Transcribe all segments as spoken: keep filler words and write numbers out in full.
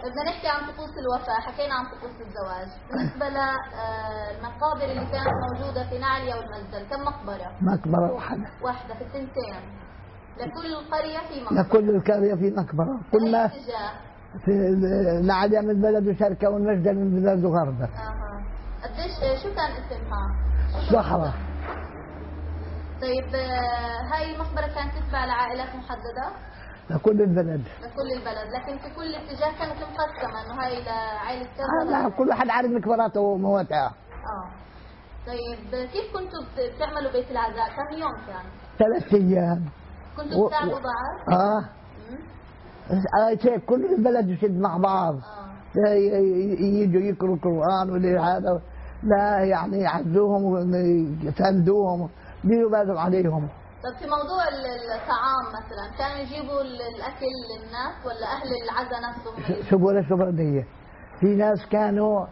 بدنا نحكي عن طقوس الوفاة، حكينا عن طقوس الزواج. بالنسبة للمقابر اللي كانت موجودة في نعليا والمجدل، كم مقبرة؟ مقبرة واحدة. واحدة في التنتين. لكل القرية في مقبرة؟ لكل القرية في مقبرة. كنا في نعليا من بلد شركة والمجدل من بلد غربة. اها. قديش شو كان اسمها؟ صحراء. طيب هاي المقبرة كانت تتبع لعائلات محددة؟ لكل البلد. لكل البلد، لكن في كل اتجاه كانت مقسمة انه هاي لعائلة كذا. لا كل واحد عارف مقبراته ومواتها. اه. طيب كيف كنتوا بتعملوا بيت العزاء؟ كم يوم كان؟ ثلاث ايام. كنتوا بتساعدوا و... بعض؟ اه. اه كل البلد يشد مع بعض. اه. يجوا يقروا القرآن ولا هذا، لا يعني يعزوهم ويساندوهم بيبادوا عليهم. طب في موضوع الطعام مثلا، كانوا يجيبوا الاكل للناس ولا اهل العزاء نفسهم؟ سبوله سبرديه. في ناس كانوا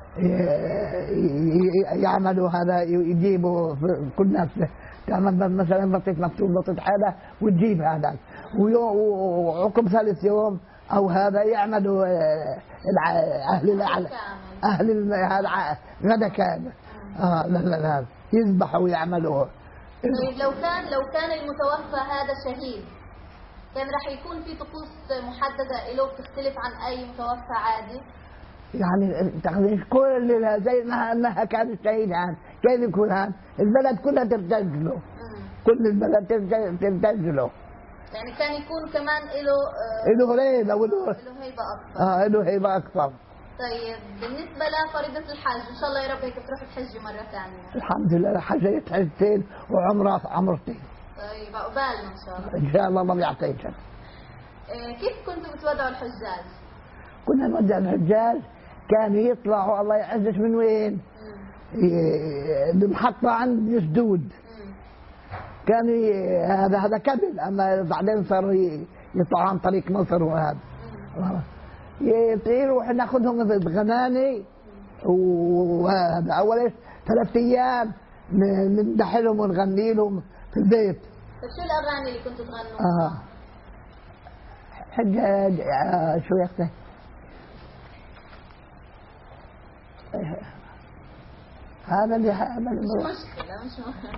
يعملوا هذا، يجيبوا كل ناس تعمل مثلا بطيط مكتوب بطيط هذا وتجيب هذا، وعقب ثالث يوم او هذا يعملوا اهل اهل هذا غدا كامل. اه لا لا لا يذبحوا ويعملوا. طيب لو كان لو كان المتوفى هذا شهيد، كان راح يكون في طقوس محدده له بتختلف عن اي متوفى عادي؟ يعني تقدير كل زي ما انها كانت شهيد عن كيف يكون هان البلد كلها ترتج له. كل البلد ترتج له. يعني كان يكون كمان له له هيبه وله له هيبه اكثر. اه له هيبه اكثر. طيب بالنسبة لفريضة الحج، إن شاء الله يا رب هيك تروح تحجي مرة ثانية. الحمد لله حجيت حجتين وعمرة عمرتين. طيب عقبالنا إن شاء الله. إن شاء الله الله يعطيك. إيه كيف كنتوا بتودعوا الحجاج؟ كنا نودع الحجاج، كانوا يطلعوا الله يعزك من وين؟ المحطة عند جسدود. كانوا هذا هذا كبل، أما بعدين صار يطلعوا عن طريق مصر وهذا. يطيروا واحنا ناخذهم في الغناني، وهذا اول ثلاث ايام نمدح لهم ونغني لهم في البيت. طيب شو الاغاني اللي كنتوا تغنوها؟ اه حجاج آه شو يا اختي؟ هذا اللي هذا مش مشكلة مش مشكلة.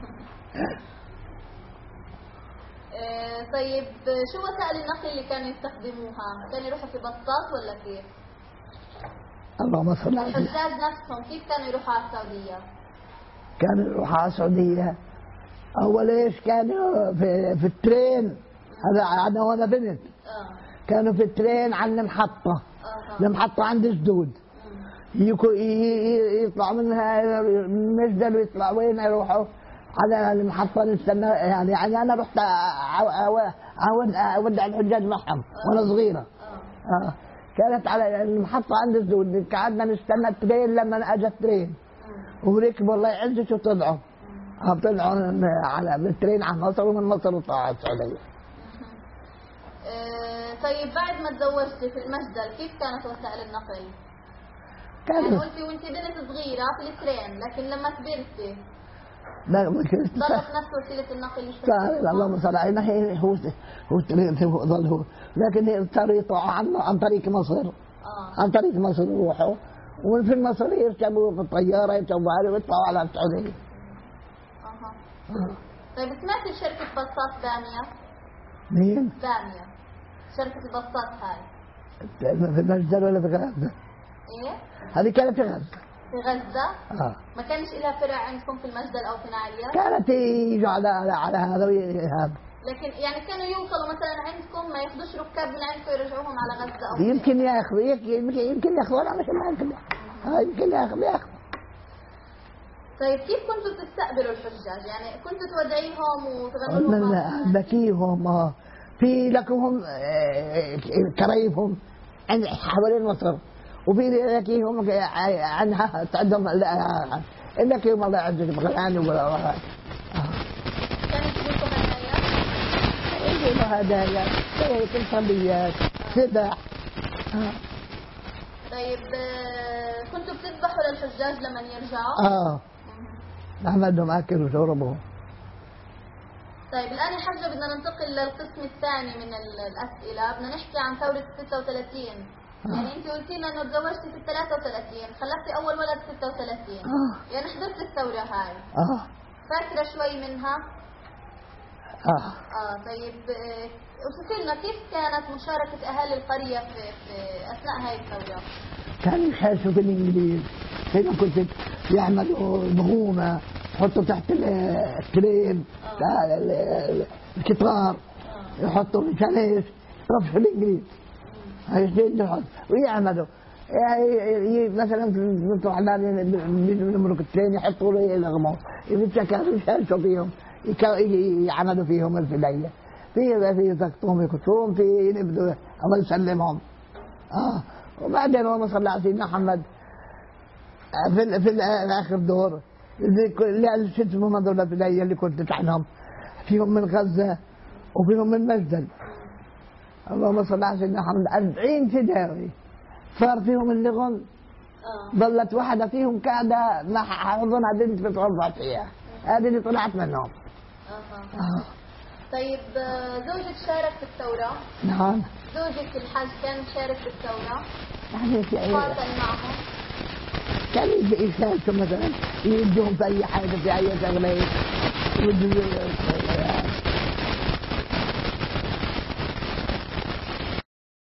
طيب شو وسائل النقل اللي كانوا يستخدموها؟ كانوا يروحوا في بساط ولا كيف؟ اللهم صل على الحجاج نفسهم كيف كانوا يروحوا على السعودية؟ كانوا يروحوا على السعودية أول إيش كانوا في في الترين. هذا أنا وأنا بنت. آه. كانوا في الترين على المحطة. آه. المحطة عند جدود. يطلع منها مجدل ويطلع وين يروحوا على المحطة نستنى يعني. يعني أنا رحت أودع الحجاج معهم وأنا صغيرة. آه. كانت على المحطة عند الزود، قعدنا نستنى الترين لما أجى الترين وركبوا الله يعزك وطلعوا. طلعوا على الترين على مصر ومن مصر وطلعوا على السعودية. طيب بعد ما تزوجتي في المجدل كيف كانت وسائل النقل؟ كانت يعني قلتي وأنت بنت صغيرة في الترين، لكن لما كبرتي لا ما كنت ضلت نفس وسيلة النقل صار اللهم صل عليه. هو هو هو ظل هو، لكن صار يطلعوا عن عن طريق مصر. آه. عن طريق مصر يروحوا، وفي مصر يركبوا في الطيارة يركبوا عليه ويطلعوا على السعودية. اها. آه. طيب سمعتي شركة بساط بامية؟ مين؟ بامية. شركة البساط هاي. في المجدل ولا في غزة؟ ايه؟ هذه كانت في غزة. في غزة؟ اه. ما كانش لها فرع عندكم في المجدل او في نعليا؟ كانت يجوا على على هذا وهذا. لكن يعني كانوا يوصلوا مثلا عندكم ما ياخذوش ركاب من عندكم يرجعوهم على غزة او يمكن ياخذوا يمكن يمكن ياخذوا انا مش ممكن. اه يمكن ياخذوا ياخذوا. طيب كيف كنتوا تستقبلوا الحجاج؟ يعني كنتوا تودعيهم وتغنوا لهم؟ لا بكيهم اه في لكم كرايبهم عند حوالين مصر، وفي لكيهم عنها تعدهم انك يوم الله يعزك بغلاني ولا كانت تجيبوا هدايا؟ يجيبوا هدايا كل صبيات سبح. طيب كنتوا بتذبحوا للحجاج لما يرجعوا؟ اه نعملهم اكل وشربهم. طيب الآن يا حجة بدنا ننتقل للقسم الثاني من الأسئلة، بدنا نحكي عن ثورة ستة وثلاثين. يعني انت قلتي لنا انه تزوجتي في ال ثلاثة وثلاثين، خلفتي اول ولد ستة وثلاثين. اه يعني حضرت الثورة هاي. اه فاكرة شوي منها؟ اه اه طيب آه، اوصفي لنا كيف كانت مشاركة اهالي القرية في, في اثناء هاي الثورة؟ كانوا يحاسوا في الانجليز، هنا كنت يعملوا بغومه يحطوا تحت ال- الكريم آه. ال- ال- الكتار، اه يحطوا مشان يطفشوا الانجليز. هاي الشيء يحط ويعملوا يعني ي- مثلا في على الملك الثاني يحطوا له الغموس كانوا يشاركوا فيهم، يك- يعملوا فيهم الفدية، في في زقطهم يكتوهم، في ينبذوا الله يسلمهم. اه وبعدين اللهم صل على سيدنا محمد في ال- في ال- اخر دور اللي الست هذول الفدية اللي كنت تعنهم، فيهم من غزة وفيهم من مسجد. اللهم صل على سيدنا محمد أربعين فداوي صار فيهم اللغم. اه ظلت واحدة فيهم قاعدة مع حافظنا بنت بتوضع فيها، هذه اللي طلعت منهم. اه آه. طيب آه، زوجك شارك في الثورة؟ نعم زوجك الحاج كان مشارك في الثورة؟ يعني في قاتل معهم؟ كان يشاركوا مثلا يدوهم في أي حاجة في أي شغلة، يدوا